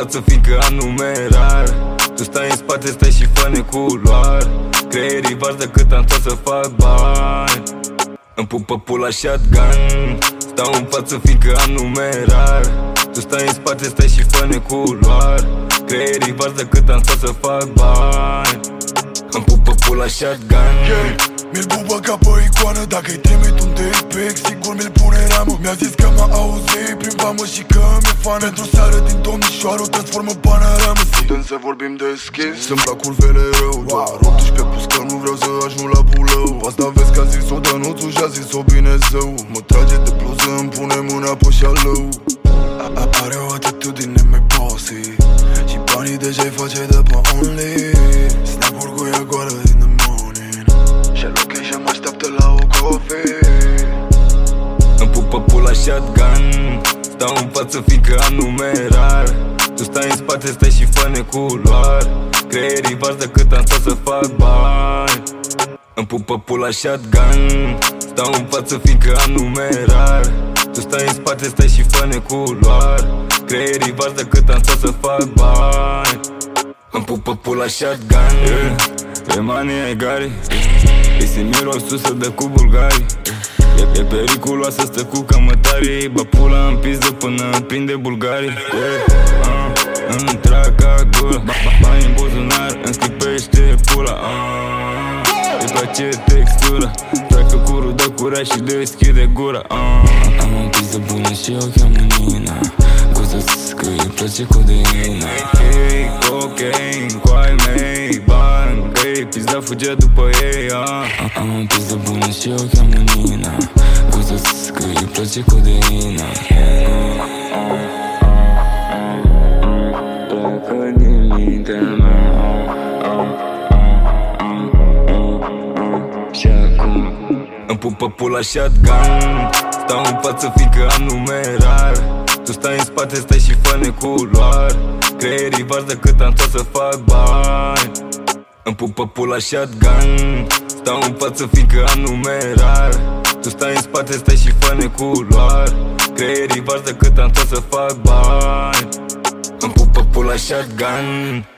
față fiindcă am numerar. Tu stai în spate, stai și fă neculoar. Creierii varză cât am tot să fac bani. Îmi pupă pula shotgun. Stau în față fiindcă am numerar. Tu stai în spate, stai și fă neculoar. Creierii varză cât am tot să fac bani. Îmi pupă pula shotgun. Mi-l bubă ca pe icoană. Dacă-i trimit un dick, sigur mi-l pune ramă. Mi-a zis că m-a auzit prin famă și că mi-e fan. Pentru seară din domnișoară o transformă panoramă. Putem să vorbim deschis. Sunt la curvele rău, doar 18 plus că nu vreau să ajung la bulău. Asta vezi că a zis-o Dănuțu și a zis-o Binezeu. Mă trage de bluză, îmi pune mâna pe șalău. Are o atitudine mai bossy și banii deja-i face de pe Only. Snap-uri cu ea goală in the morning și location mă așteaptă la o coffee. Îmi pupă pula shotgun. Stau în față fiindcă am numerar. Tu stai în spate, stai și fă neculoar. Creierii varză cât am stat să fac bani. Îmi pupă pula shotgun. Stau în față fiindcă am numerar. Tu stai în spate, stai și fă neculoar. Creierii varză cât am stat să fac bani. Îmi pupă pula shotgun. Pe mania e gari. Îi se mirosul de cu bulgari. E periculoasă, stă cu cămătarii. Bă pula în pizdă până prinde bulgarii. Îmi trag ca gura. Bani în buzunar, îmi schipește pula. Îi place textura. Treacă cu rudă curea și deschide gura. Am o pizdă bună și o cheamă Nina. Gustă-ți că îi place codeina. Hey, cocaine, cu ai mei bani. Hey, pizda fuge după ei. Am o pizdă bună și o cheamă Nina. Gustă-ți că îi place codeina. Pleacă din mintea mea. Și acum îmi pupă pula shotgun. Stau în față fiindcă am numerar. Tu stai în spate, stai și fă neculoar. Creierii varză cât am tot să fac bani. Îmi pupă pula shotgun. Stau în față fiindcă am numerar. Tu stai în spate, stai și fă neculoar. Creierii varză cât am tot să fac bani. Îmi pupă pula shotgun.